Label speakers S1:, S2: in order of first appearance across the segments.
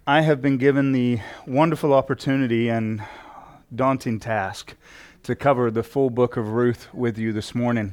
S1: I have been given the wonderful opportunity and daunting task to cover the full book of Ruth with you this morning.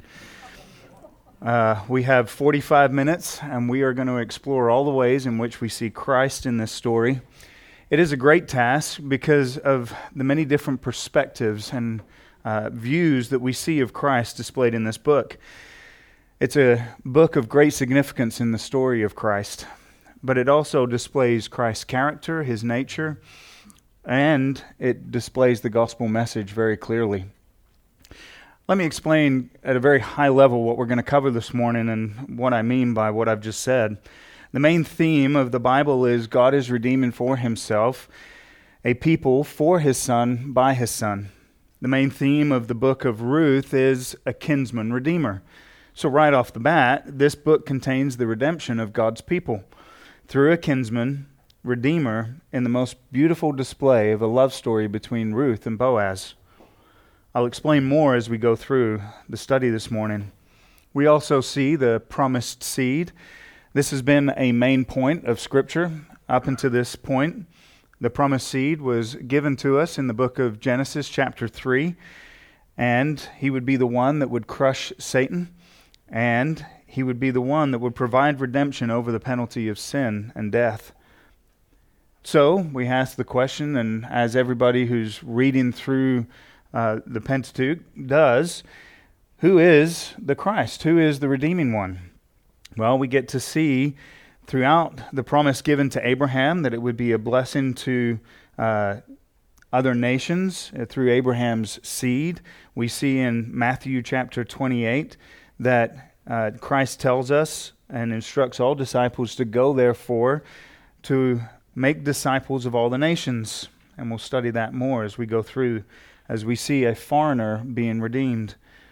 S1: We have 45 minutes, and we are going to explore all the ways in which we see Christ in this story. It is a great task because of the many different perspectives and views that we see of Christ displayed in this book. It's a book of great significance in the story of Christ, but it also displays Christ's character, his nature, and it displays the gospel message very clearly. Let me explain at a very high level what we're going to cover this morning and what I mean by what I've just said. The main theme of the Bible is God is redeeming for himself a people for his son by his son. The main theme of the book of Ruth is a kinsman redeemer. So right off the bat, this book contains the redemption of God's people through a kinsman redeemer in the most beautiful display of a love story between Ruth and Boaz. I'll explain more as we go through the study this morning. We also see the promised seed. This has been a main point of Scripture up until this point. The promised seed was given to us in the book of Genesis chapter 3, and he would be the one that would crush Satan, and he would be the one that would provide redemption over the penalty of sin and death. So we ask the question, and as everybody who's reading through the Pentateuch does, who is the Christ? Who is the redeeming one? Well, we get to see throughout the promise given to Abraham that it would be a blessing to other nations through Abraham's seed. We see in Matthew chapter 28 that Christ tells us and instructs all disciples to go, therefore, to make disciples of all the nations. And we'll study that more as we go through, as we see a foreigner being redeemed.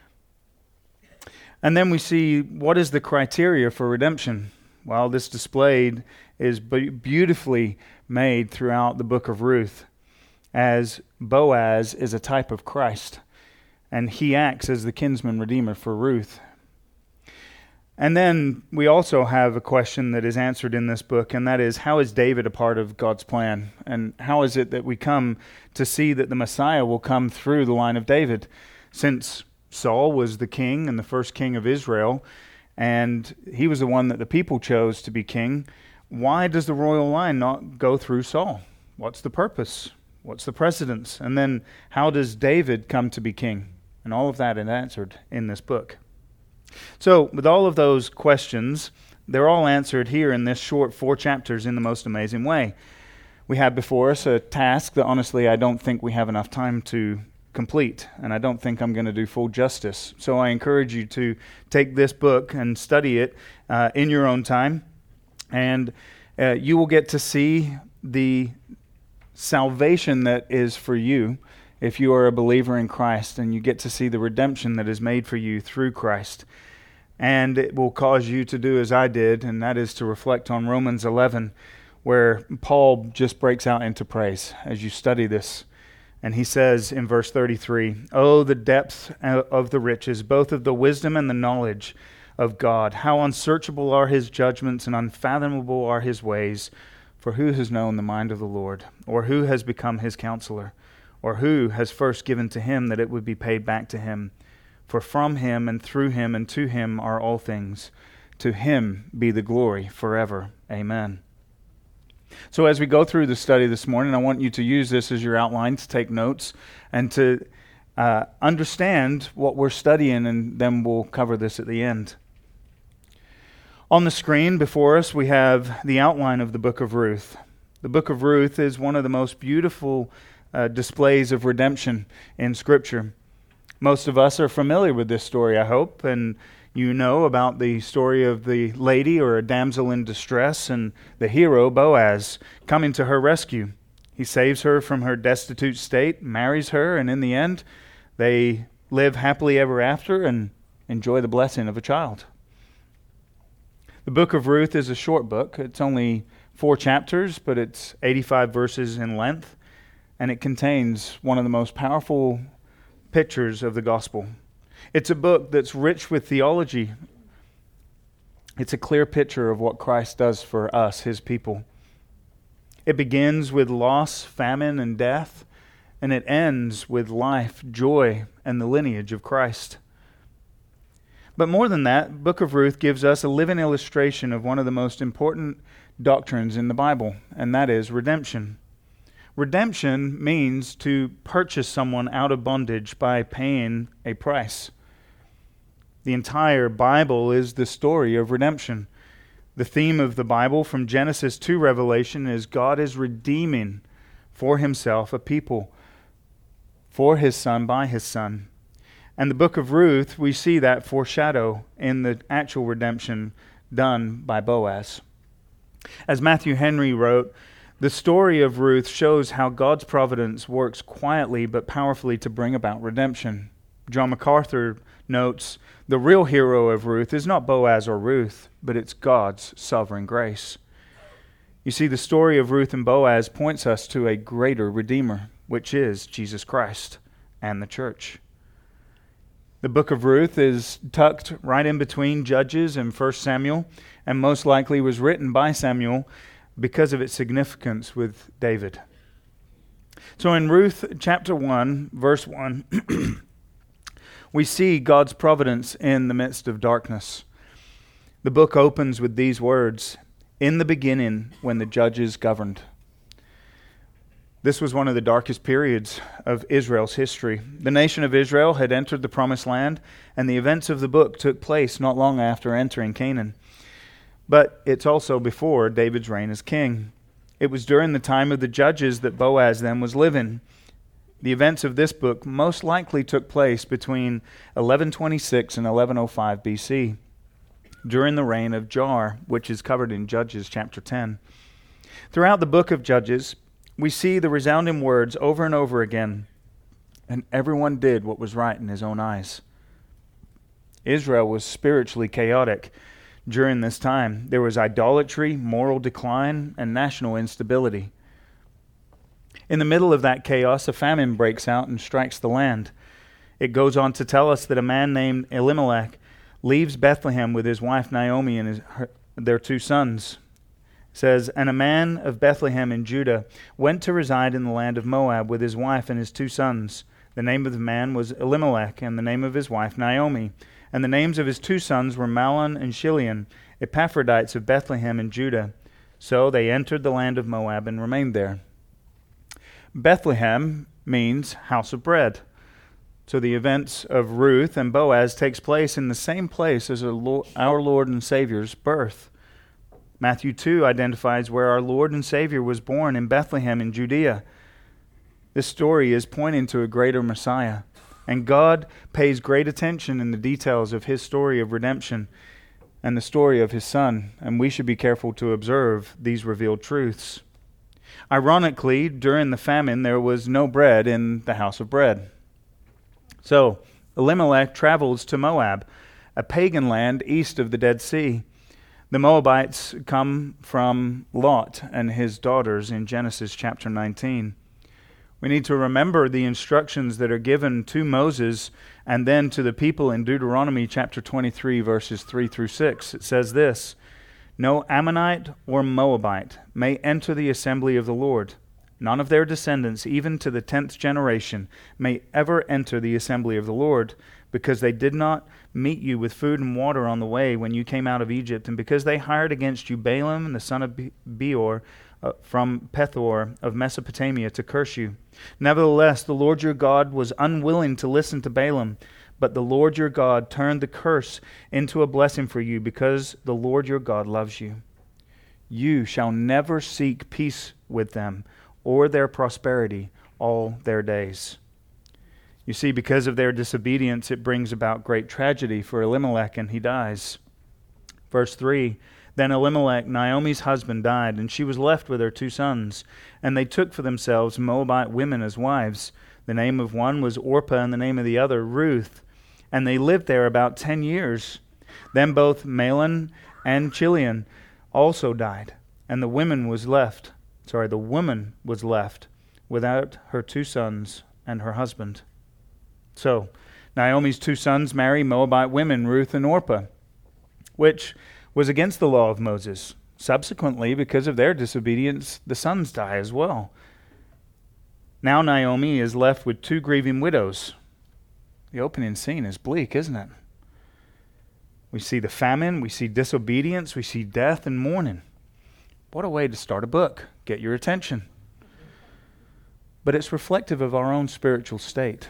S1: And then we see, what is the criteria for redemption? Well, this displayed is beautifully made throughout the book of Ruth, as Boaz is a type of Christ, and he acts as the kinsman redeemer for Ruth. And then we also have a question that is answered in this book, and that is, how is David a part of God's plan? And how is it that we come to see that the Messiah will come through the line of David? Since Saul was the king and the first king of Israel, and he was the one that the people chose to be king, why does the royal line not go through Saul? What's the purpose? What's the precedence? And then how does David come to be king? And all of that is answered in this book. So, with all of those questions, they're all answered here in this short 4 chapters in the most amazing way. We have before us a task that honestly I don't think we have enough time to complete, and I don't think I'm going to do full justice. So I encourage you to take this book and study it in your own time, and you will get to see the salvation that is for you if you are a believer in Christ, and you get to see the redemption that is made for you through Christ. And it will cause you to do as I did, and that is to reflect on Romans 11, where Paul just breaks out into praise as you study this. And he says in verse 33, "Oh, the depth of the riches, both of the wisdom and the knowledge of God. How unsearchable are his judgments and unfathomable are his ways. For who has known the mind of the Lord? Or who has become his counselor? Or who has first given to him that it would be paid back to him? For from him and through him and to him are all things. To him be the glory forever. Amen." So as we go through the study this morning, I want you to use this as your outline, to take notes, and to understand what we're studying, and then we'll cover this at the end. On the screen before us, we have the outline of the book of Ruth. The book of Ruth is one of the most beautiful displays of redemption in Scripture. Most of us are familiar with this story, I hope, and you know about the story of the lady, or a damsel in distress, and the hero, Boaz, coming to her rescue. He saves her from her destitute state, marries her, and in the end, they live happily ever after and enjoy the blessing of a child. The book of Ruth is a short book. It's only 4 chapters, but it's 85 verses in length, and it contains one of the most powerful pictures of the gospel. It's a book that's rich with theology. It's a clear picture of what Christ does for us, his people. It begins with loss, famine, and death, and it ends with life, joy, and the lineage of Christ. But more than that, Book of Ruth gives us a living illustration of one of the most important doctrines in the Bible, and that is redemption. Redemption means to purchase someone out of bondage by paying a price. The entire Bible is the story of redemption. The theme of the Bible from Genesis to Revelation is God is redeeming for himself a people, for his Son, by his Son. And the book of Ruth, we see that foreshadow in the actual redemption done by Boaz. As Matthew Henry wrote, the story of Ruth shows how God's providence works quietly but powerfully to bring about redemption. John MacArthur notes, the real hero of Ruth is not Boaz or Ruth, but it's God's sovereign grace. You see, the story of Ruth and Boaz points us to a greater Redeemer, which is Jesus Christ and the church. The book of Ruth is tucked right in between Judges and 1 Samuel, and most likely was written by Samuel because of its significance with David. So in Ruth chapter 1, verse 1, we see God's providence in the midst of darkness. The book opens with these words, "In the beginning, when the judges governed." This was one of the darkest periods of Israel's history. The nation of Israel had entered the Promised Land, and the events of the book took place not long after entering Canaan. But it's also before David's reign as king. It was during the time of the judges that Boaz then was living. The events of this book most likely took place between 1126 and 1105 BC, during the reign of Jar, which is covered in Judges chapter 10. Throughout the book of Judges, we see the resounding words over and over again, "And everyone did what was right in his own eyes." Israel was spiritually chaotic during this time. There was idolatry, moral decline, and national instability. In the middle of that chaos, a famine breaks out and strikes the land. It goes on to tell us that a man named Elimelech leaves Bethlehem with his wife Naomi and their 2 sons. It says, "And a man of Bethlehem in Judah went to reside in the land of Moab with his wife and his 2 sons. The name of the man was Elimelech, and the name of his wife Naomi. And the names of his 2 sons were Mahlon and Chilion, Epaphrodites of Bethlehem in Judah. So they entered the land of Moab and remained there." Bethlehem means house of bread. So the events of Ruth and Boaz takes place in the same place as our Lord and Savior's birth. Matthew 2 identifies where our Lord and Savior was born, in Bethlehem in Judea. This story is pointing to a greater Messiah, and God pays great attention in the details of his story of redemption and the story of his Son, and we should be careful to observe these revealed truths. Ironically, during the famine, there was no bread in the house of bread. So, Elimelech travels to Moab, a pagan land east of the Dead Sea. The Moabites come from Lot and his daughters in Genesis chapter 19. We need to remember the instructions that are given to Moses and then to the people in Deuteronomy chapter 23, verses 3 through 6. It says this, "No Ammonite or Moabite may enter the assembly of the Lord. None of their descendants, even to the 10th generation, may ever enter the assembly of the Lord, because they did not meet you with food and water on the way when you came out of Egypt, and because they hired against you Balaam, the son of Beor, from Pethor of Mesopotamia, to curse you. Nevertheless, the Lord your God was unwilling to listen to Balaam, but the Lord your God turned the curse into a blessing for you, because the Lord your God loves you. You shall never seek peace with them or their prosperity all their days." You see, because of their disobedience, it brings about great tragedy for Elimelech, and he dies. Verse 3, "Then Elimelech, Naomi's husband, died, and she was left with her 2 sons. And they took for themselves Moabite women as wives. The name of one was Orpah, and the name of the other Ruth. And they lived there about 10 years. Then both Mahlon and Chilion also died, and the woman was left without her 2 sons and her husband." So, Naomi's 2 sons marry Moabite women, Ruth and Orpah, which was against the law of Moses. Subsequently, because of their disobedience, the sons die as well. Now Naomi is left with 2 grieving widows. The opening scene is bleak, isn't it? We see the famine, we see disobedience, we see death and mourning. What a way to start a book. Get your attention. But it's reflective of our own spiritual state.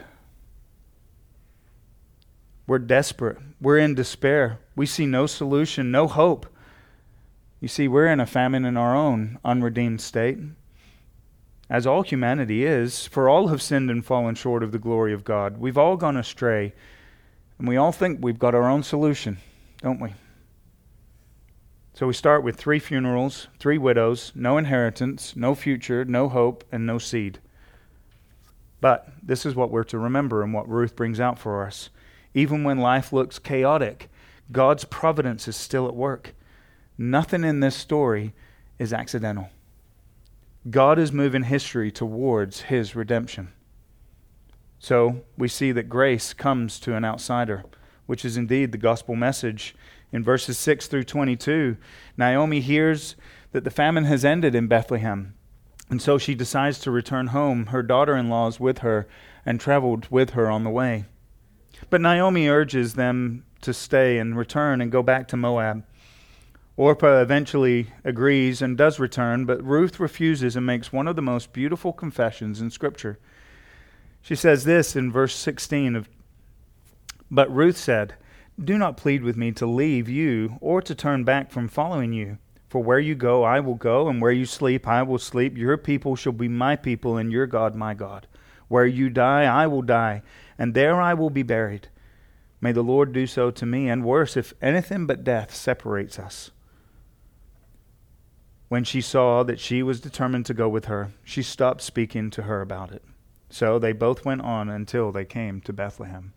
S1: We're desperate. We're in despair. We see no solution, no hope. You see, we're in a famine in our own unredeemed state, as all humanity is, for all have sinned and fallen short of the glory of God. We've all gone astray, and we all think we've got our own solution, don't we? So we start with 3 funerals, 3 widows, no inheritance, no future, no hope, and no seed. But this is what we're to remember and what Ruth brings out for us. Even when life looks chaotic, God's providence is still at work. Nothing in this story is accidental. God is moving history towards His redemption. So we see that grace comes to an outsider, which is indeed the gospel message. In verses 6 through 22, Naomi hears that the famine has ended in Bethlehem, and so she decides to return home. Her daughter-in-law is with her and traveled with her on the way. But Naomi urges them to stay and return and go back to Moab. Orpah eventually agrees and does return, but Ruth refuses and makes one of the most beautiful confessions in Scripture. She says this in verse 16 "But Ruth said, 'Do not plead with me to leave you or to turn back from following you. For where you go, I will go, and where you sleep, I will sleep. Your people shall be my people, and your God my God. Where you die, I will die, and there I will be buried. May the Lord do so to me, and worse, if anything but death separates us.' When she saw that she was determined to go with her, she stopped speaking to her about it. So they both went on until they came to Bethlehem."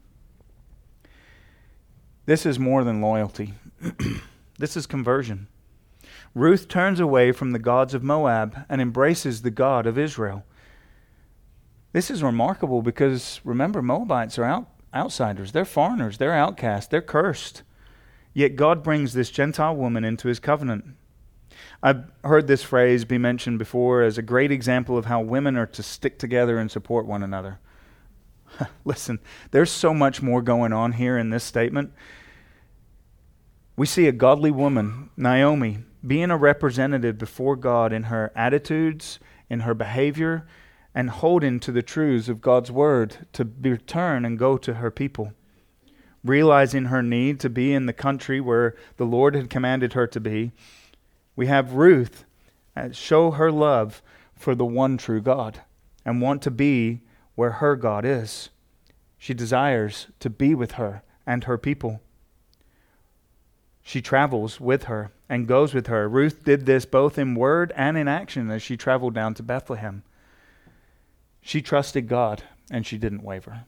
S1: This is more than loyalty. This is conversion. Ruth turns away from the gods of Moab and embraces the God of Israel. This is remarkable because, remember, Moabites are outsiders. They're foreigners. They're outcasts. They're cursed. Yet God brings this Gentile woman into His covenant. I've heard this phrase be mentioned before as a great example of how women are to stick together and support one another. Listen, there's so much more going on here in this statement. We see a godly woman, Naomi, being a representative before God in her attitudes, in her behavior, and holding to the truths of God's word to return and go to her people. Realizing her need to be in the country where the Lord had commanded her to be, we have Ruth show her love for the one true God and want to be where her God is. She desires to be with her and her people. She travels with her and goes with her. Ruth did this both in word and in action as she traveled down to Bethlehem. She trusted God and she didn't waver.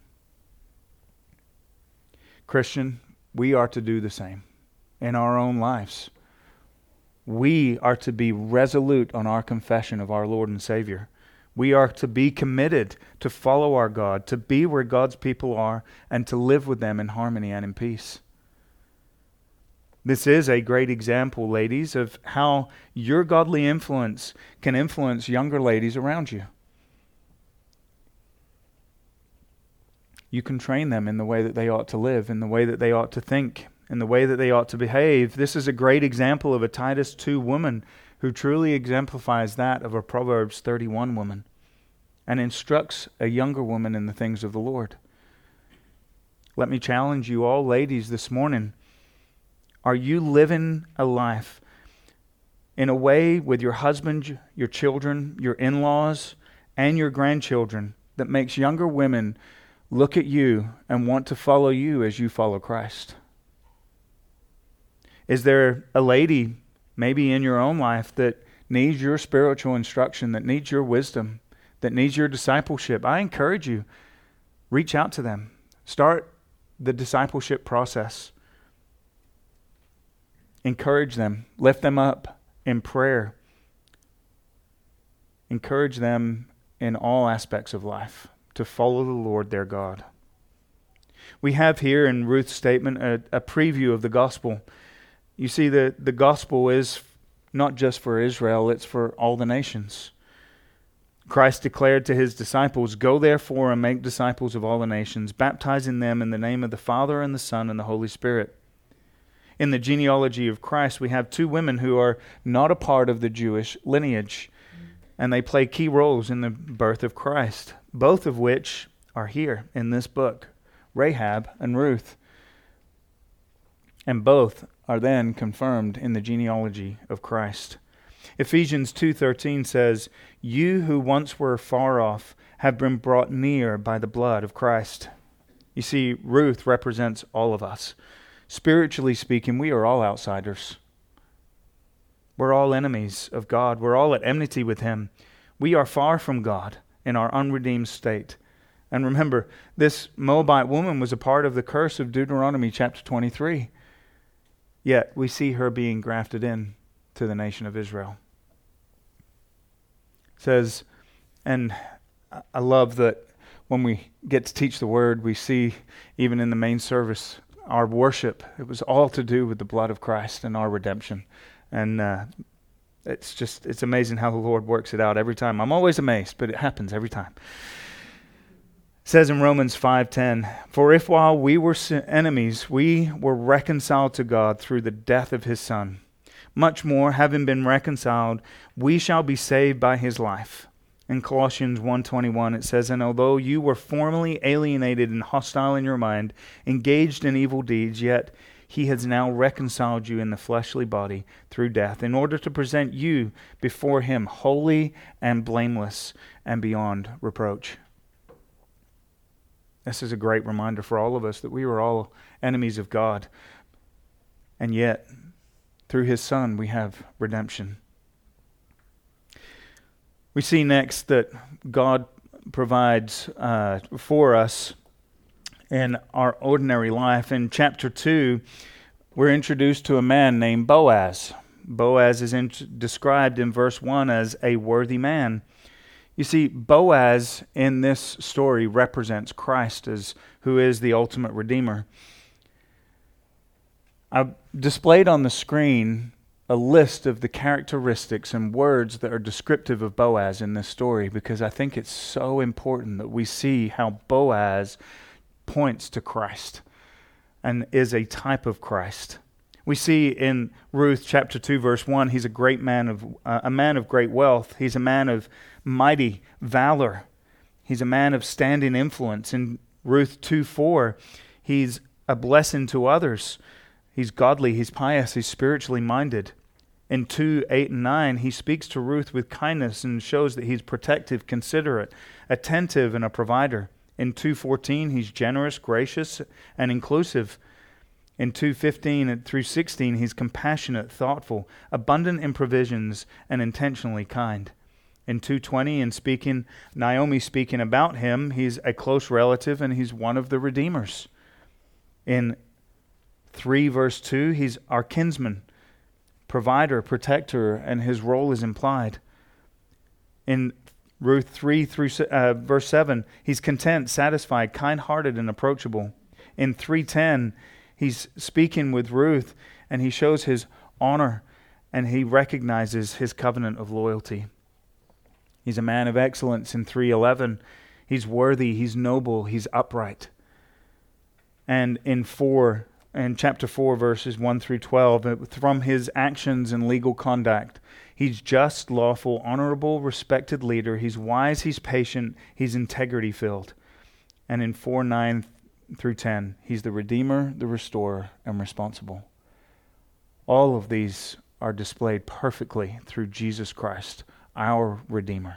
S1: Christian, we are to do the same in our own lives. We are to be resolute on our confession of our Lord and Savior. We are to be committed to follow our God, to be where God's people are, and to live with them in harmony and in peace. This is a great example, ladies, of how your godly influence can influence younger ladies around you. You can train them in the way that they ought to live, in the way that they ought to think, in the way that they ought to behave. This is a great example of a Titus 2 woman who truly exemplifies that of a Proverbs 31 woman and instructs a younger woman in the things of the Lord. Let me challenge you all, ladies, this morning. Are you living a life in a way with your husband, your children, your in-laws, and your grandchildren that makes younger women look at you and want to follow you as you follow Christ? Is there a lady maybe in your own life that needs your spiritual instruction, that needs your wisdom, that needs your discipleship? I encourage you, reach out to them. Start the discipleship process. Encourage them. Lift them up in prayer. Encourage them in all aspects of life to follow the Lord their God. We have here in Ruth's statement a preview of the gospel. You see, the gospel is not just for Israel, it's for all the nations. Christ declared to his disciples, "Go therefore and make disciples of all the nations, baptizing them in the name of the Father and the Son and the Holy Spirit." In the genealogy of Christ, we have two women who are not a part of the Jewish lineage, and they play key roles in the birth of Christ, both of which are here in this book, Rahab and Ruth. And both are then confirmed in the genealogy of Christ. Ephesians 2:13 says, "You who once were far off have been brought near by the blood of Christ." You see, Ruth represents all of us. Spiritually speaking, we are all outsiders. We're all enemies of God. We're all at enmity with Him. We are far from God in our unredeemed state. And remember, this Moabite woman was a part of the curse of Deuteronomy chapter 23. Yet we see her being grafted in to the nation of Israel. It says, and I love that when we get to teach the word, we see even in the main service, our worship, it was all to do with the blood of Christ and our redemption. And it's amazing how the Lord works it out every time. I'm always amazed, but it happens every time. It says in Romans 5:10, "For if while we were enemies, we were reconciled to God through the death of his Son, much more, having been reconciled, we shall be saved by his life." In Colossians 1:21 it says, "And although you were formerly alienated and hostile in your mind, engaged in evil deeds, yet he has now reconciled you in the fleshly body through death, in order to present you before him holy and blameless and beyond reproach." This is a great reminder for all of us that we were all enemies of God. And yet, through his Son, we have redemption. We see next that God provides for us in our ordinary life. In chapter 2, we're introduced to a man named Boaz. Boaz is described in verse 1 as a worthy man. You see, Boaz in this story represents Christ, who is the ultimate Redeemer. I've displayed on the screen a list of the characteristics and words that are descriptive of Boaz in this story, because I think it's so important that we see how Boaz points to Christ and is a type of Christ. We see in Ruth chapter 2 verse 1, he's a man of great wealth. He's a man of mighty valor. He's a man of standing influence. In Ruth 2:4, he's a blessing to others. He's godly, he's pious, he's spiritually minded. In 2:8 and 9, he speaks to Ruth with kindness and shows that he's protective, considerate, attentive, and a provider. In 2:14, he's generous, gracious, and inclusive. In 2:15 through 16, he's compassionate, thoughtful, abundant in provisions, and intentionally kind. In 2:20, Naomi speaking about him, he's a close relative and he's one of the redeemers. In 3 verse 2, he's our kinsman, provider, protector, and his role is implied. In Ruth 3 through verse 7, he's content, satisfied, kind-hearted, and approachable. In 3:10, he's speaking with Ruth, and he shows his honor, and he recognizes his covenant of loyalty. He's a man of excellence in 3:11. He's worthy, he's noble, he's upright. And in chapter 4, verses 1 through 12, from his actions and legal conduct, he's just, lawful, honorable, respected leader. He's wise, he's patient, he's integrity-filled. And in 4:9 through 10, he's the Redeemer, the Restorer, and responsible. All of these are displayed perfectly through Jesus Christ, our Redeemer.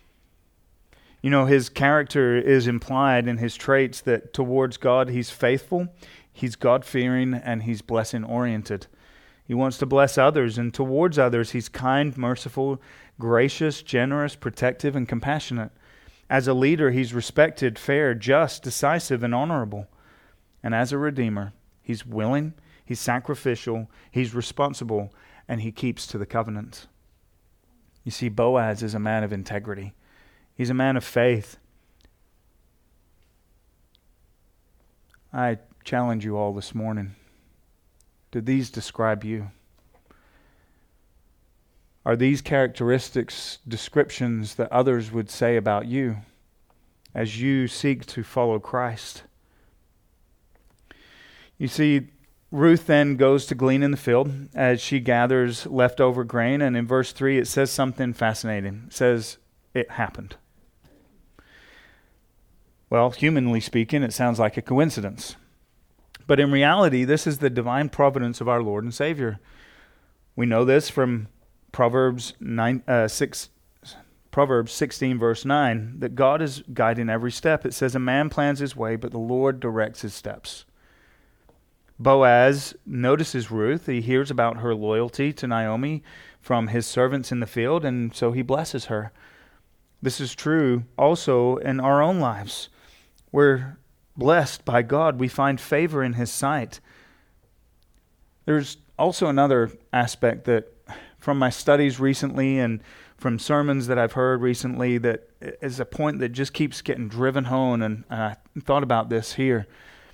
S1: You know, his character is implied in his traits that towards God he's faithful, he's God-fearing, and he's blessing-oriented. He wants to bless others, and towards others he's kind, merciful, gracious, generous, protective, and compassionate. As a leader, he's respected, fair, just, decisive, and honorable. And as a Redeemer, he's willing, he's sacrificial, he's responsible, and he keeps to the covenant. You see, Boaz is a man of integrity. He's a man of faith. I challenge you all this morning. Do these describe you? Are these characteristics descriptions that others would say about you as you seek to follow Christ? You see, Ruth then goes to glean in the field as she gathers leftover grain, and in verse 3 it says something fascinating. It says, it happened. Well, humanly speaking, it sounds like a coincidence. But in reality, this is the divine providence of our Lord and Savior. We know this from Proverbs 16, verse 9, that God is guiding every step. It says, a man plans his way, but the Lord directs his steps. Boaz notices Ruth. He hears about her loyalty to Naomi from his servants in the field, and so he blesses her. This is true also in our own lives. We're blessed by God. We find favor in His sight. There's also another aspect that from my studies recently and from sermons that I've heard recently that is a point that just keeps getting driven home, and I thought about this here.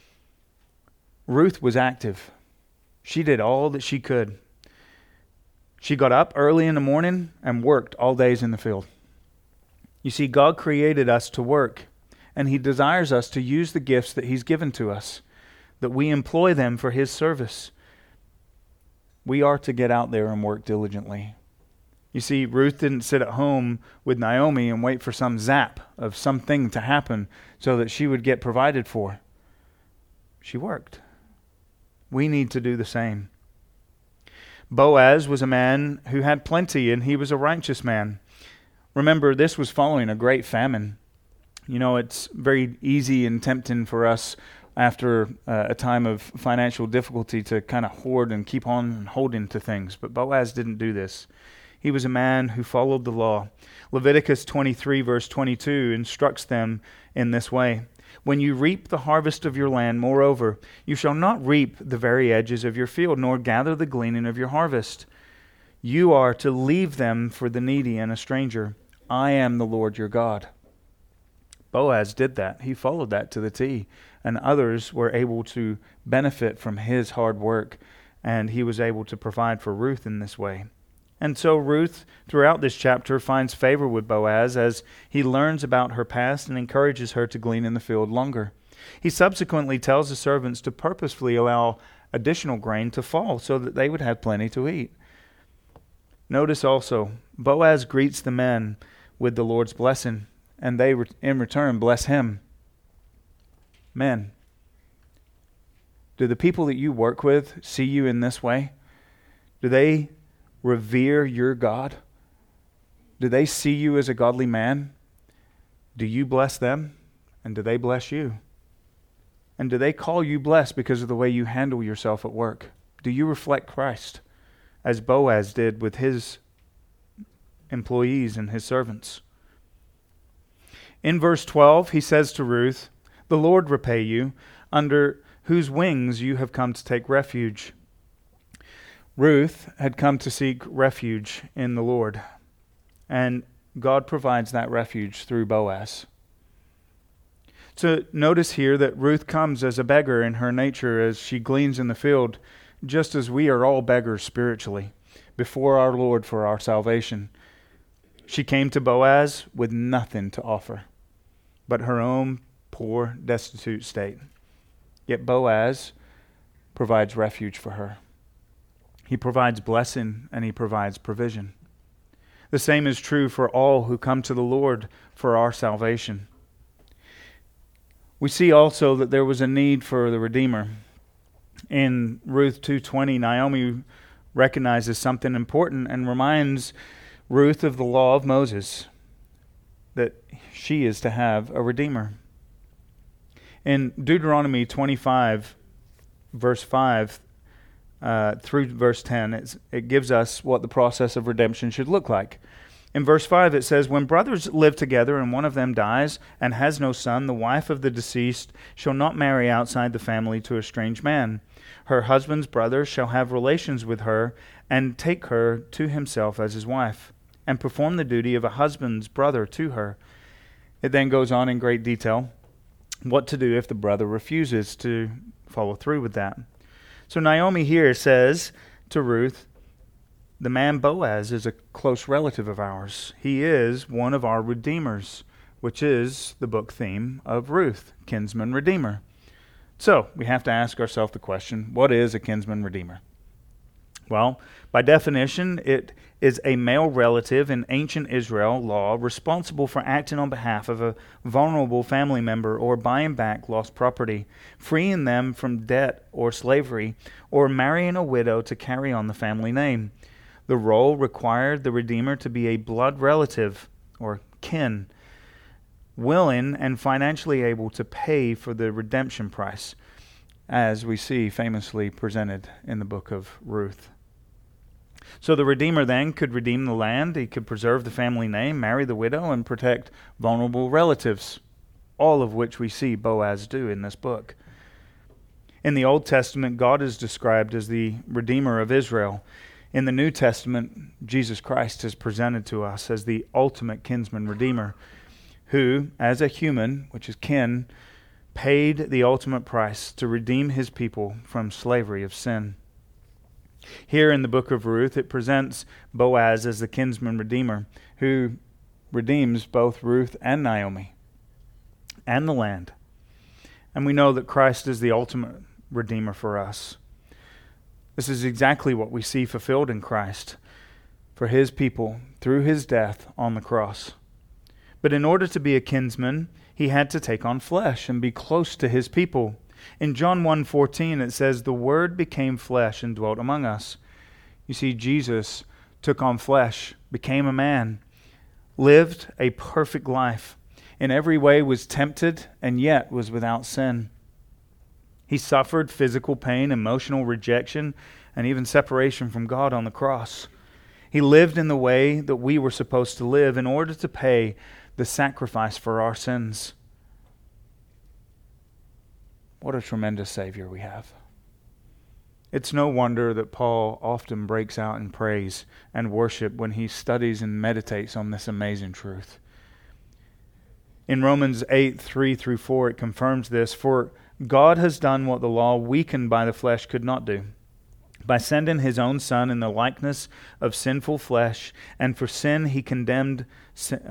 S1: Ruth was active. She did all that she could. She got up early in the morning and worked all days in the field. You see, God created us to work, and He desires us to use the gifts that He's given to us, that we employ them for His service. We are to get out there and work diligently. You see, Ruth didn't sit at home with Naomi and wait for some zap of something to happen so that she would get provided for. She worked. We need to do the same. Boaz was a man who had plenty, and he was a righteous man. Remember, this was following a great famine. You know, it's very easy and tempting for us after a time of financial difficulty to kind of hoard and keep on holding to things. But Boaz didn't do this. He was a man who followed the law. Leviticus 23, verse 22 instructs them in this way. When you reap the harvest of your land, moreover, you shall not reap the very edges of your field, nor gather the gleaning of your harvest. You are to leave them for the needy and a stranger. I am the Lord your God. Boaz did that. He followed that to the T. And others were able to benefit from his hard work. And he was able to provide for Ruth in this way. And so Ruth, throughout this chapter, finds favor with Boaz as he learns about her past and encourages her to glean in the field longer. He subsequently tells the servants to purposefully allow additional grain to fall so that they would have plenty to eat. Notice also, Boaz greets the men with the Lord's blessing, and they in return bless him. Men, do the people that you work with see you in this way? Do they revere your God? Do they see you as a godly man? Do you bless them? And do they bless you? And do they call you blessed because of the way you handle yourself at work? Do you reflect Christ as Boaz did with his employees and his servants? In verse 12, he says to Ruth, "The Lord repay you, under whose wings you have come to take refuge." Ruth had come to seek refuge in the Lord, and God provides that refuge through Boaz. So notice here that Ruth comes as a beggar in her nature as she gleans in the field, just as we are all beggars spiritually before our Lord for our salvation. She came to Boaz with nothing to offer but her own poor, destitute state. Yet Boaz provides refuge for her. He provides blessing and he provides provision. The same is true for all who come to the Lord for our salvation. We see also that there was a need for the Redeemer. In Ruth 2:20, Naomi recognizes something important and reminds Ruth of the law of Moses, that she is to have a Redeemer. In Deuteronomy 25, verse 5, through verse 10, it gives us what the process of redemption should look like. In verse 5 it says, "When brothers live together and one of them dies and has no son, the wife of the deceased shall not marry outside the family to a strange man. Her husband's brother shall have relations with her and take her to himself as his wife, and perform the duty of a husband's brother to her." It then goes on in great detail what to do if the brother refuses to follow through with that. So Naomi here says to Ruth, the man Boaz is a close relative of ours. He is one of our redeemers, which is the book theme of Ruth, kinsman redeemer. So we have to ask ourselves the question, what is a kinsman redeemer? Well, by definition, it is a male relative in ancient Israel law responsible for acting on behalf of a vulnerable family member or buying back lost property, freeing them from debt or slavery, or marrying a widow to carry on the family name. The role required the redeemer to be a blood relative or kin, willing and financially able to pay for the redemption price, as we see famously presented in the book of Ruth. So the Redeemer then could redeem the land, he could preserve the family name, marry the widow, and protect vulnerable relatives, all of which we see Boaz do in this book. In the Old Testament, God is described as the Redeemer of Israel. In the New Testament, Jesus Christ is presented to us as the ultimate kinsman redeemer, who, as a human, which is kin, paid the ultimate price to redeem his people from slavery of sin. Here in the book of Ruth, it presents Boaz as the kinsman redeemer who redeems both Ruth and Naomi and the land. And we know that Christ is the ultimate redeemer for us. This is exactly what we see fulfilled in Christ for his people through his death on the cross. But in order to be a kinsman, he had to take on flesh and be close to his people. In John 1:14 it says, "The Word became flesh and dwelt among us." You see, Jesus took on flesh, became a man, lived a perfect life, in every way was tempted and yet was without sin. He suffered physical pain, emotional rejection, and even separation from God on the cross. He lived in the way that we were supposed to live in order to pay the sacrifice for our sins. What a tremendous Savior we have. It's no wonder that Paul often breaks out in praise and worship when he studies and meditates on this amazing truth. In Romans 8:3-4, it confirms this. For God has done what the law, weakened by the flesh, could not do, by sending his own Son in the likeness of sinful flesh, and for sin he condemned sin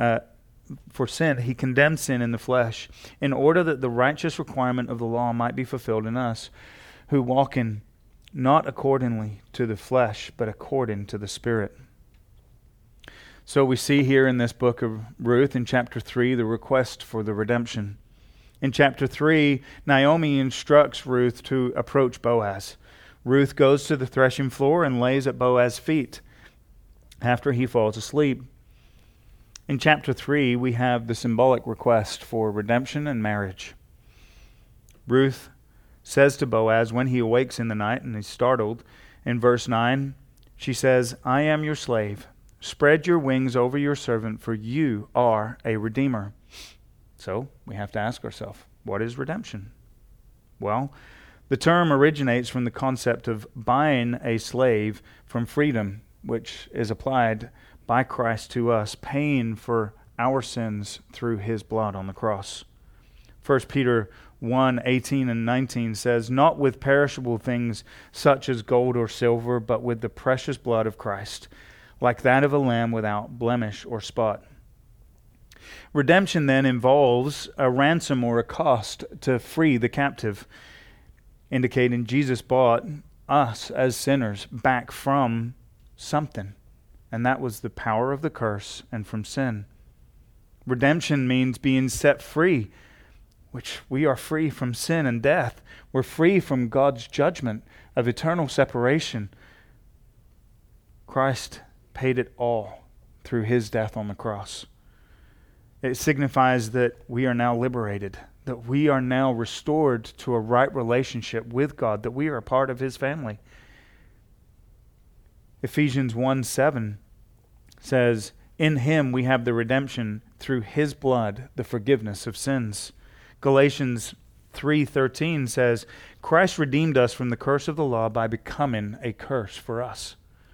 S1: in the flesh, in order that the righteous requirement of the law might be fulfilled in us, who walk in not accordingly to the flesh, but according to the Spirit. So we see here in this book of Ruth, in chapter 3, the request for the redemption. In chapter 3, Naomi instructs Ruth to approach Boaz. Ruth goes to the threshing floor and lays at Boaz's feet after he falls asleep. In chapter 3, we have the symbolic request for redemption and marriage. Ruth says to Boaz when he awakes in the night and is startled, in verse 9, she says, "I am your slave. Spread your wings over your servant, for you are a redeemer." So we have to ask ourselves, what is redemption? Well, the term originates from the concept of buying a slave from freedom, which is applied by Christ to us, paying for our sins through his blood on the cross. 1 Peter 1:18-19 says, "Not with perishable things such as gold or silver, but with the precious blood of Christ, like that of a lamb without blemish or spot." Redemption then involves a ransom or a cost to free the captive, indicating Jesus bought us as sinners back from something, and that was the power of the curse and from sin. Redemption means being set free, which we are free from sin and death. We're free from God's judgment of eternal separation. Christ paid it all through his death on the cross. It signifies that we are now liberated, that we are now restored to a right relationship with God, that we are a part of his family. Ephesians 1:7 says, "In him we have the redemption through his blood, the forgiveness of sins." Galatians 3:13 says, "Christ redeemed us from the curse of the law by becoming a curse for us."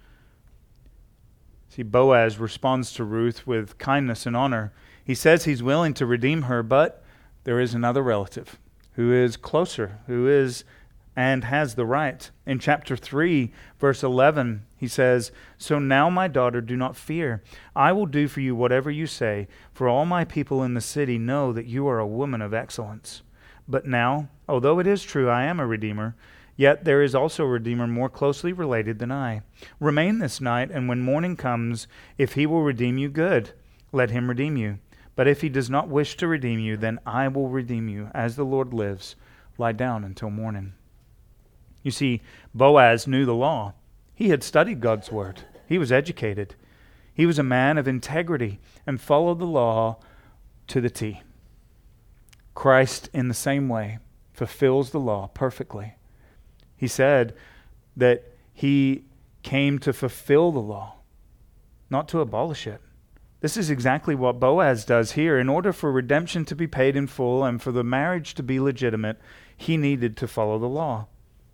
S1: See, Boaz responds to Ruth with kindness and honor. He says he's willing to redeem her, but there is another relative who is closer, who is and has the right. In chapter 3, verse 11, he says, "So now, my daughter, do not fear. I will do for you whatever you say, for all my people in the city know that you are a woman of excellence. But now, although it is true I am a redeemer, yet there is also a redeemer more closely related than I. Remain this night, and when morning comes, if he will redeem you, good. Let him redeem you. But if he does not wish to redeem you, then I will redeem you, as the Lord lives. Lie down until morning." You see, Boaz knew the law. He had studied God's word. He was educated. He was a man of integrity and followed the law to the T. Christ, in the same way, fulfills the law perfectly. He said that he came to fulfill the law, not to abolish it. This is exactly what Boaz does here. In order for redemption to be paid in full and for the marriage to be legitimate, he needed to follow the law.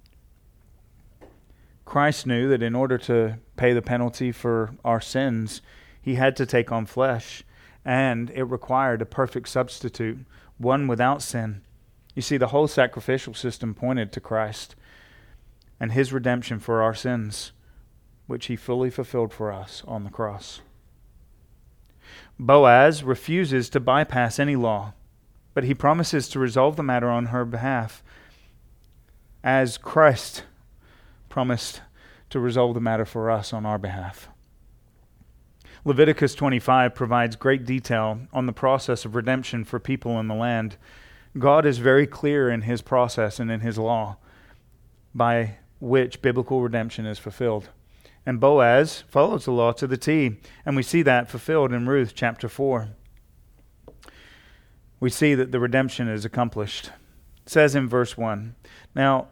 S1: Christ knew that in order to pay the penalty for our sins, he had to take on flesh, and it required a perfect substitute, one without sin. You see, the whole sacrificial system pointed to Christ and his redemption for our sins, which he fully fulfilled for us on the cross. Boaz refuses to bypass any law, but he promises to resolve the matter on her behalf, as Christ promised to resolve the matter for us on our behalf. Leviticus 25 provides great detail on the process of redemption for people in the land. God is very clear in his process and in his law by which biblical redemption is fulfilled. And Boaz follows the law to the T, and we see that fulfilled in Ruth chapter 4. We see that the redemption is accomplished. It says in verse 1, "Now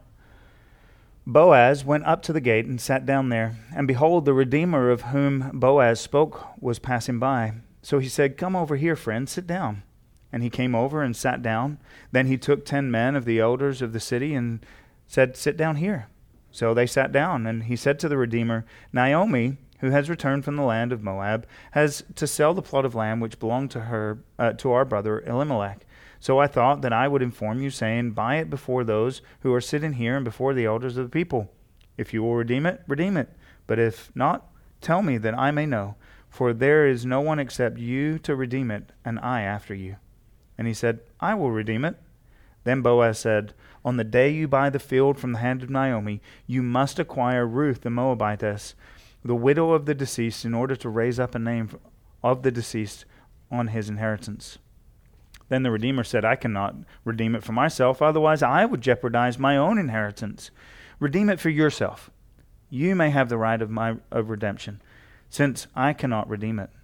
S1: Boaz went up to the gate and sat down there, and behold, the Redeemer of whom Boaz spoke was passing by. So he said, 'Come over here, friend, sit down.' And he came over and sat down. Then he took 10 men of the elders of the city and said, 'Sit down here.' So they sat down, and he said to the Redeemer, 'Naomi, who has returned from the land of Moab, has to sell the plot of land which belonged to her, to our brother Elimelech. So I thought that I would inform you, saying, buy it before those who are sitting here and before the elders of the people. If you will redeem it, redeem it. But if not, tell me that I may know. For there is no one except you to redeem it, and I after you.' And he said, 'I will redeem it.' Then Boaz said, 'On the day you buy the field from the hand of Naomi, you must acquire Ruth the Moabitess, the widow of the deceased, in order to raise up a name of the deceased on his inheritance.' Then the Redeemer said, 'I cannot redeem it for myself, otherwise I would jeopardize my own inheritance. Redeem it for yourself. You may have the right of redemption, since I cannot redeem it.'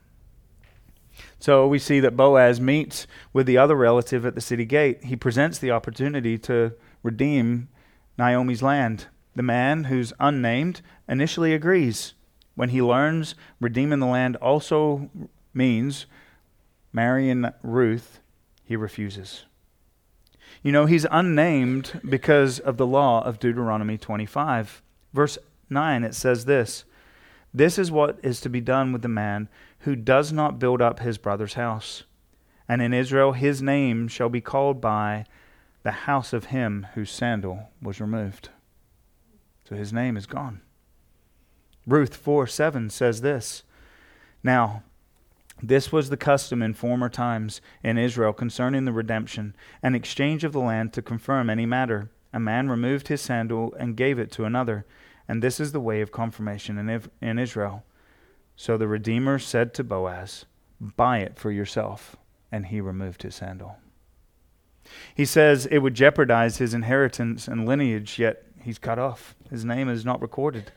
S1: So we see that Boaz meets with the other relative at the city gate. He presents the opportunity to redeem Naomi's land. The man, who's unnamed, initially agrees. When he learns redeeming the land also means marrying Ruth, he refuses. You know, he's unnamed because of the law of Deuteronomy 25. Verse 9, it says this, "This is what is to be done with the man who does not build up his brother's house. And in Israel his name shall be called by the house of him whose sandal was removed." So his name is gone. Ruth 4:7 says this, "Now this was the custom in former times in Israel concerning the redemption and exchange of the land to confirm any matter. A man removed his sandal and gave it to another, and this is the way of confirmation in Israel. So the Redeemer said to Boaz, 'Buy it for yourself,' and he removed his sandal." He says it would jeopardize his inheritance and lineage, yet he's cut off. His name is not recorded.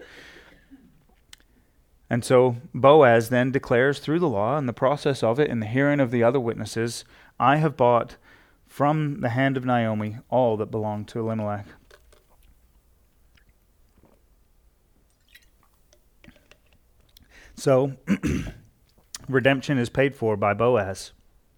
S1: And so Boaz then declares through the law and the process of it in the hearing of the other witnesses, "I have bought from the hand of Naomi all that belonged to Elimelech." So redemption is paid for by Boaz.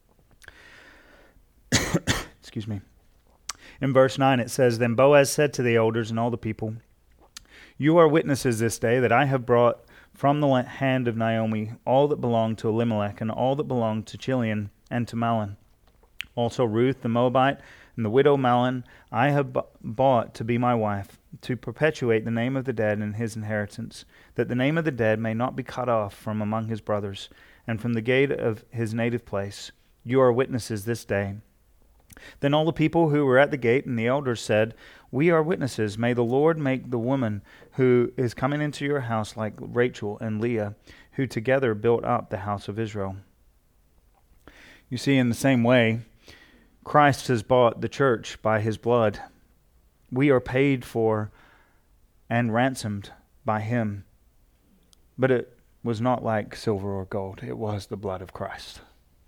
S1: Excuse me. In verse 9 it says, "Then Boaz said to the elders and all the people, 'You are witnesses this day that I have brought from the hand of Naomi all that belonged to Elimelech and all that belonged to Chilion and to Mahlon. Also Ruth the Moabite, And the widow Mahlon I have bought to be my wife, to perpetuate the name of the dead in his inheritance, that the name of the dead may not be cut off from among his brothers, and from the gate of his native place. You are witnesses this day. Then all the people who were at the gate and the elders said, We are witnesses. May the Lord make the woman who is coming into your house like Rachel and Leah, who together built up the house of Israel. You see, in the same way, Christ has bought the church by his blood. We are paid for and ransomed by him. But it was not like silver or gold. It was the blood of Christ.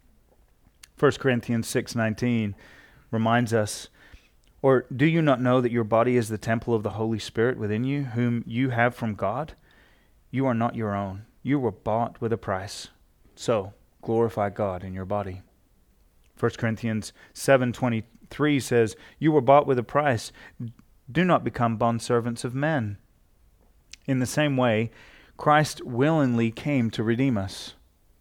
S1: 1 Corinthians 6:19 reminds us, Or do you not know that your body is the temple of the Holy Spirit within you, whom you have from God? You are not your own. You were bought with a price. So glorify God in your body. 1 Corinthians 7:23 says, You were bought with a price. Do not become bondservants of men. In the same way, Christ willingly came to redeem us.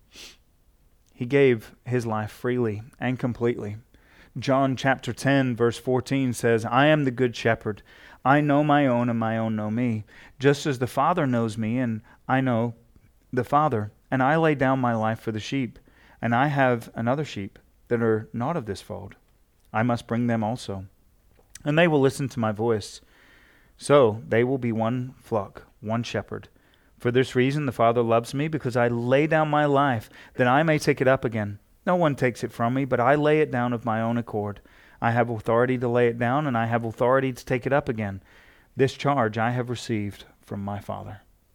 S1: He gave his life freely and completely. John chapter 10, verse 14 says, I am the good shepherd. I know my own, and my own know me. Just as the Father knows me, and I know the Father, and I lay down my life for the sheep. And I have another sheep that are not of this fold. I must bring them also, and they will listen to my voice. So they will be one flock, one shepherd. For this reason the Father loves me, because I lay down my life, that I may take it up again. No one takes it from me, but I lay it down of my own accord. I have authority to lay it down, and I have authority to take it up again. This charge I have received from my Father.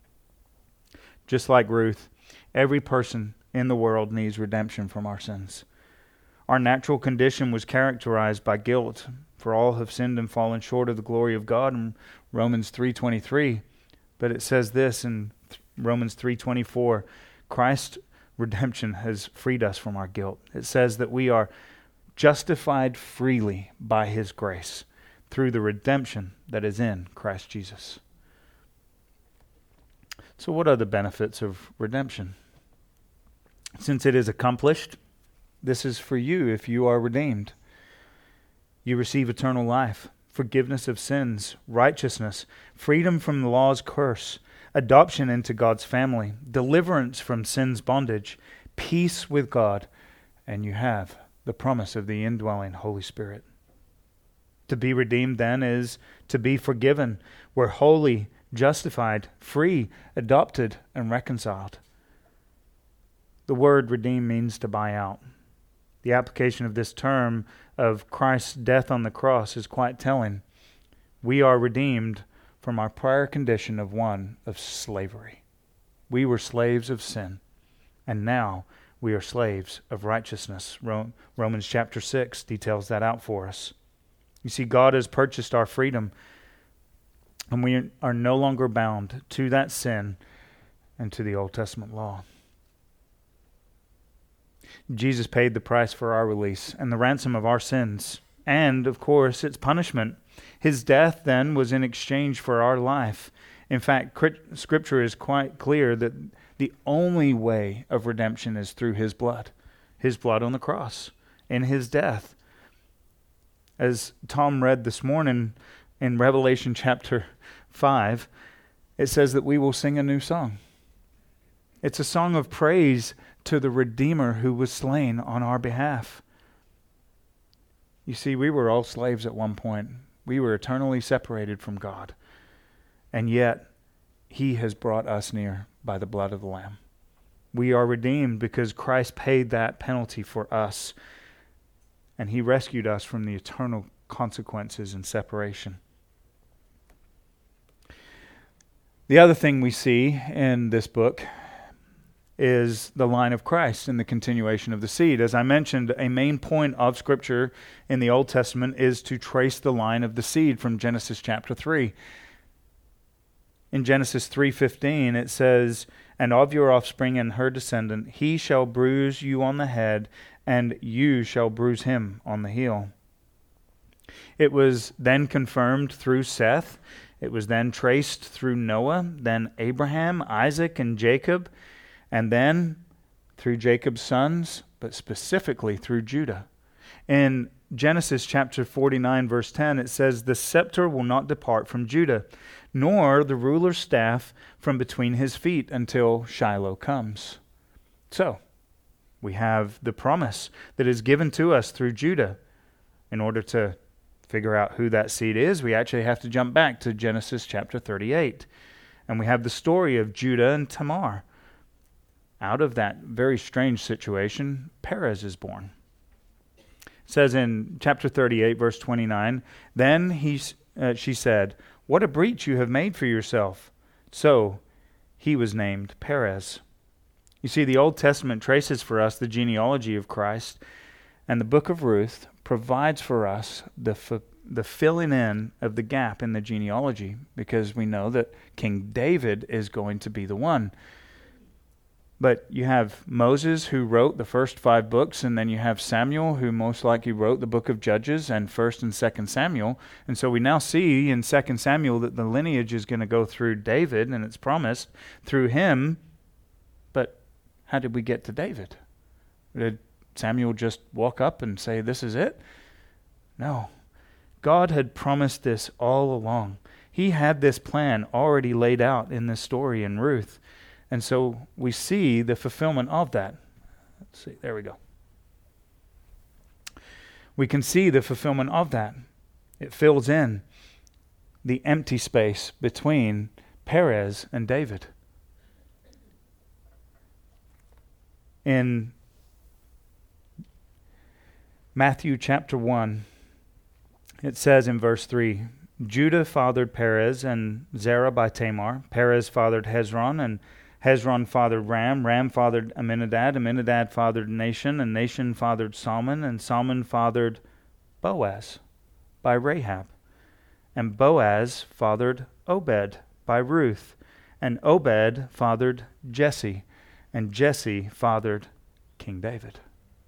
S1: Just like Ruth, every person in the world needs redemption from our sins. Our natural condition was characterized by guilt, for all have sinned and fallen short of the glory of God in Romans 3:23. But it says this in Romans 3:24, Christ's redemption has freed us from our guilt. It says that we are justified freely by his grace through the redemption that is in Christ Jesus. So what are the benefits of redemption? Since it is accomplished, this is for you if you are redeemed. You receive eternal life, forgiveness of sins, righteousness, freedom from the law's curse, adoption into God's family, deliverance from sin's bondage, peace with God, and you have the promise of the indwelling Holy Spirit. To be redeemed then is to be forgiven. We're holy, justified, free, adopted, and reconciled. The word redeem means to buy out. The application of this term of Christ's death on the cross is quite telling. We are redeemed from our prior condition of one of slavery. We were slaves of sin, and now we are slaves of righteousness. Romans chapter 6 details that out for us. You see, God has purchased our freedom, and we are no longer bound to that sin and to the Old Testament law. Jesus paid the price for our release and the ransom of our sins, and, of course, its punishment. His death, then, was in exchange for our life. In fact, Scripture is quite clear that the only way of redemption is through his blood on the cross, in his death. As Tom read this morning in Revelation chapter 5, it says that we will sing a new song. It's a song of praise to the Redeemer who was slain on our behalf. You see, we were all slaves at one point. We were eternally separated from God. And yet, he has brought us near by the blood of the Lamb. We are redeemed because Christ paid that penalty for us. And he rescued us from the eternal consequences and separation. The other thing we see in this book is the line of Christ and the continuation of the seed. As I mentioned, a main point of Scripture in the Old Testament is to trace the line of the seed from Genesis chapter 3. In Genesis 3:15 it says, "And of your offspring and her descendant, he shall bruise you on the head, and you shall bruise him on the heel." It was then confirmed through Seth. It was then traced through Noah, then Abraham, Isaac, and Jacob, and then through Jacob's sons, but specifically through Judah. In Genesis chapter 49, verse 10, it says, "The scepter will not depart from Judah, nor the ruler's staff from between his feet until Shiloh comes." So, we have the promise that is given to us through Judah. In order to figure out who that seed is, we actually have to jump back to Genesis chapter 38. And we have the story of Judah and Tamar. Out of that very strange situation, Perez is born. It says in chapter 38, verse 29, "Then she said, 'What a breach you have made for yourself.' So he was named Perez." You see, the Old Testament traces for us the genealogy of Christ, and the book of Ruth provides for us the filling in of the gap in the genealogy, because we know that King David is going to be the one. But you have Moses, who wrote the first 5 books, and then you have Samuel, who most likely wrote the book of Judges and 1st and 2nd Samuel. And so we now see in 2nd Samuel that the lineage is going to go through David, and it's promised through him. But how did we get to David? Did Samuel just walk up and say, "This is it"? No. God had promised this all along. He had this plan already laid out in this story in Ruth. And so we see the fulfillment of that. Let's see, there we go. We can see the fulfillment of that. It fills in the empty space between Perez and David. In Matthew chapter 1, it says in verse 3, "Judah fathered Perez and Zerah by Tamar. Perez fathered Hezron, and Hezron fathered Ram. Ram fathered Amminadab. Amminadab fathered Nahshon, and Nahshon fathered Salmon. And Salmon fathered Boaz by Rahab. And Boaz fathered Obed by Ruth. And Obed fathered Jesse. And Jesse fathered King David."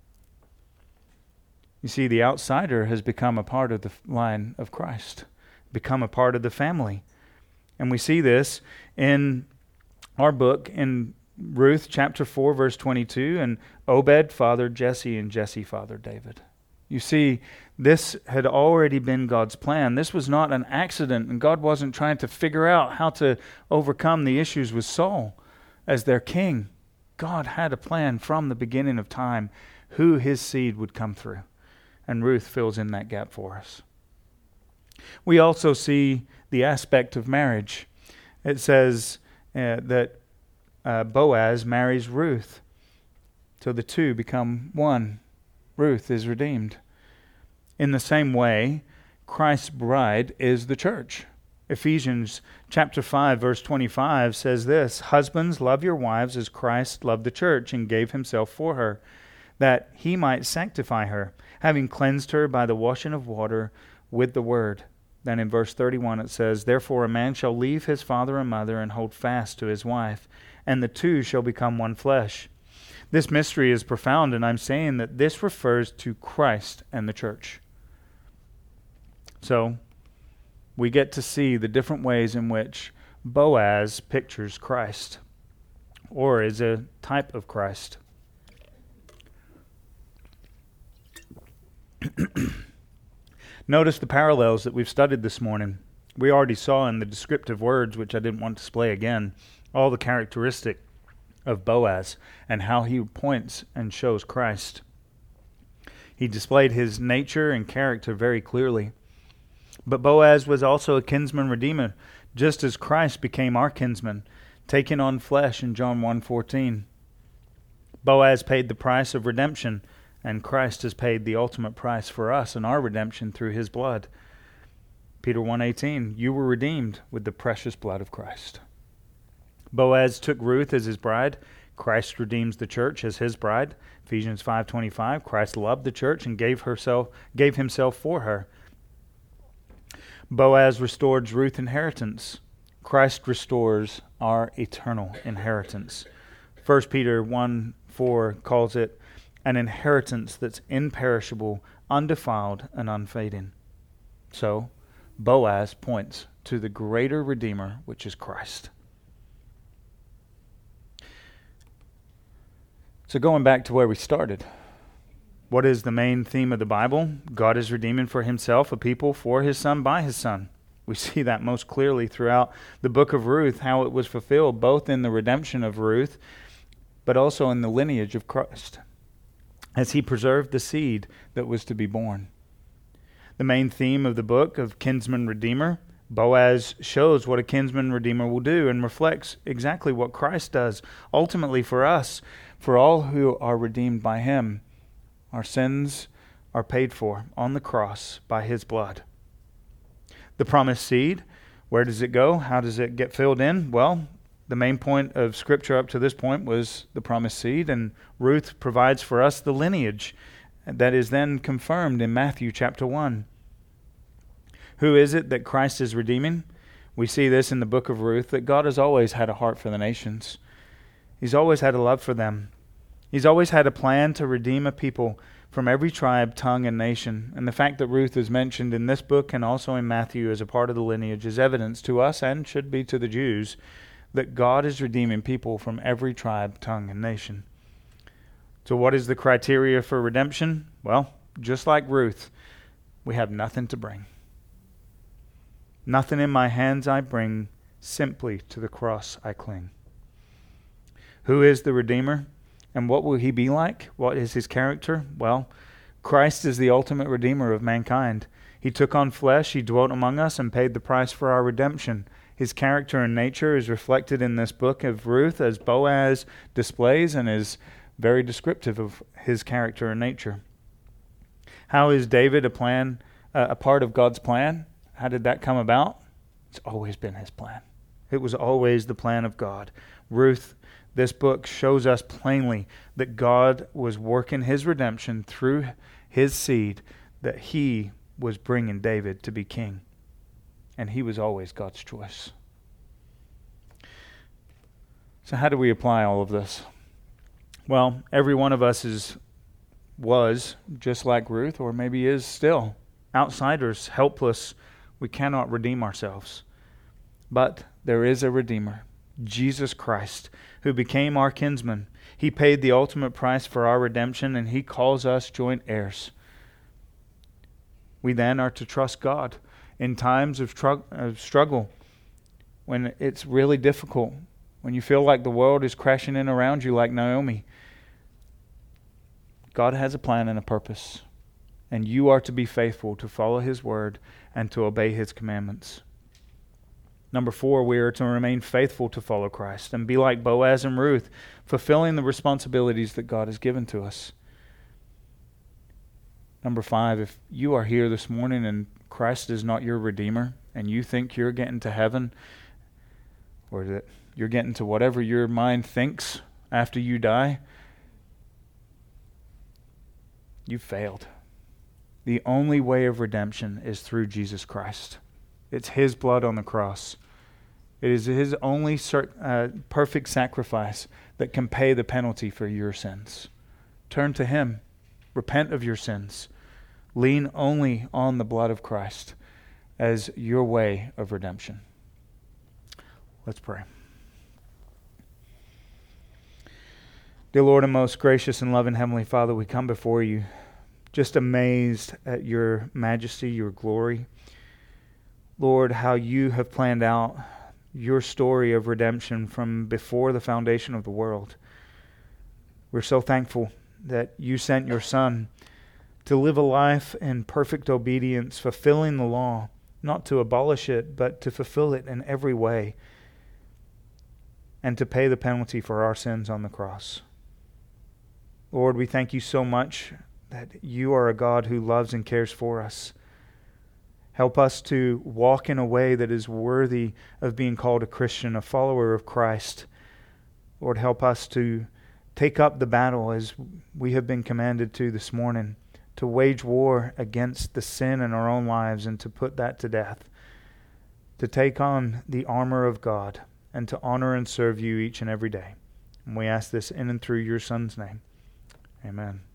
S1: You see, the outsider has become a part of the line of Christ, become a part of the family. And we see this in our book in Ruth chapter 4, verse 22, and Obed fathered Jesse, and Jesse fathered David. You see, this had already been God's plan. This was not an accident, and God wasn't trying to figure out how to overcome the issues with Saul as their king. God had a plan from the beginning of time who his seed would come through. And Ruth fills in that gap for us. We also see the aspect of marriage. It says that Boaz marries Ruth. So the two become one. Ruth is redeemed. In the same way, Christ's bride is the church. Ephesians chapter 5, verse 25 says this, "Husbands, love your wives as Christ loved the church and gave himself for her, that he might sanctify her, having cleansed her by the washing of water with the word." Then in verse 31 it says, "Therefore a man shall leave his father and mother and hold fast to his wife, and the two shall become one flesh." This mystery is profound, and I'm saying that this refers to Christ and the church. So we get to see the different ways in which Boaz pictures Christ, or is a type of Christ. Notice the parallels that we've studied this morning. We already saw in the descriptive words, which I didn't want to display again, all the characteristic of Boaz and how he points and shows Christ. He displayed his nature and character very clearly. But Boaz was also a kinsman redeemer, just as Christ became our kinsman, taking on flesh in John 1:14. Boaz paid the price of redemption, and Christ has paid the ultimate price for us and our redemption through his blood. Peter 1:18, "You were redeemed with the precious blood of Christ." Boaz took Ruth as his bride. Christ redeems the church as his bride. Ephesians 5:25, Christ loved the church and gave himself for her. Boaz restored Ruth's inheritance. Christ restores our eternal inheritance. 1 Peter 1:4 calls it an inheritance that's imperishable, undefiled, and unfading. So, Boaz points to the greater Redeemer, which is Christ. So going back to where we started, What is the main theme of the Bible? God is redeeming for himself a people for his Son by his Son. We see that most clearly throughout the book of Ruth, how it was fulfilled both in the redemption of Ruth, but also in the lineage of Christ, as he preserved the seed that was to be born. The main theme of the book of kinsman redeemer, Boaz shows what a kinsman redeemer will do and reflects exactly what Christ does ultimately for us, for all who are redeemed by him. Our sins are paid for on the cross by his blood. The promised seed, where does it go? How does it get filled in? Well, the main point of Scripture up to this point was the promised seed, and Ruth provides for us the lineage that is then confirmed in Matthew chapter 1. Who is it that Christ is redeeming? We see this in the book of Ruth, that God has always had a heart for the nations. He's always had a love for them. He's always had a plan to redeem a people from every tribe, tongue, and nation. And the fact that Ruth is mentioned in this book and also in Matthew as a part of the lineage is evidence to us, and should be to the Jews, that God is redeeming people from every tribe, tongue, and nation. So what is the criteria for redemption? Well, just like Ruth, we have nothing to bring. Nothing in my hands I bring, simply to the cross I cling. Who is the Redeemer? And what will he be like? What is his character? Well, Christ is the ultimate Redeemer of mankind. He took on flesh, he dwelt among us, and paid the price for our redemption. His character and nature is reflected in this book of Ruth, as Boaz displays and is very descriptive of his character and nature. How is David a part of God's plan? How did that come about? It's always been his plan. It was always the plan of God. Ruth, this book shows us plainly that God was working his redemption through his seed, that he was bringing David to be king. And he was always God's choice. So how do we apply all of this? Well, every one of us was, just like Ruth, or maybe is still, outsiders, helpless. We cannot redeem ourselves. But there is a Redeemer, Jesus Christ, who became our kinsman. He paid the ultimate price for our redemption, and he calls us joint heirs. We then are to trust God in times of struggle, when it's really difficult, when you feel like the world is crashing in around you like Naomi. God has a plan and a purpose, and you are to be faithful to follow his word and to obey his commandments. Number 4, we are to remain faithful to follow Christ and be like Boaz and Ruth, fulfilling the responsibilities that God has given to us. Number 5, if you are here this morning and Christ is not your Redeemer, and you think you're getting to heaven, or that you're getting to whatever your mind thinks after you die, you've failed. The only way of redemption is through Jesus Christ. It's his blood on the cross. It is his only perfect sacrifice that can pay the penalty for your sins. Turn to him. Repent of your sins. Lean only on the blood of Christ as your way of redemption. Let's pray. Dear Lord and most gracious and loving Heavenly Father, we come before you just amazed at your majesty, your glory. Lord, how you have planned out your story of redemption from before the foundation of the world. We're so thankful that you sent your Son to live a life in perfect obedience, fulfilling the law, not to abolish it, but to fulfill it in every way, and to pay the penalty for our sins on the cross. Lord, we thank you so much that you are a God who loves and cares for us. Help us to walk in a way that is worthy of being called a Christian, a follower of Christ. Lord, help us to take up the battle as we have been commanded to this morning, to wage war against the sin in our own lives and to put that to death, to take on the armor of God and to honor and serve you each and every day. And we ask this in and through your Son's name. Amen.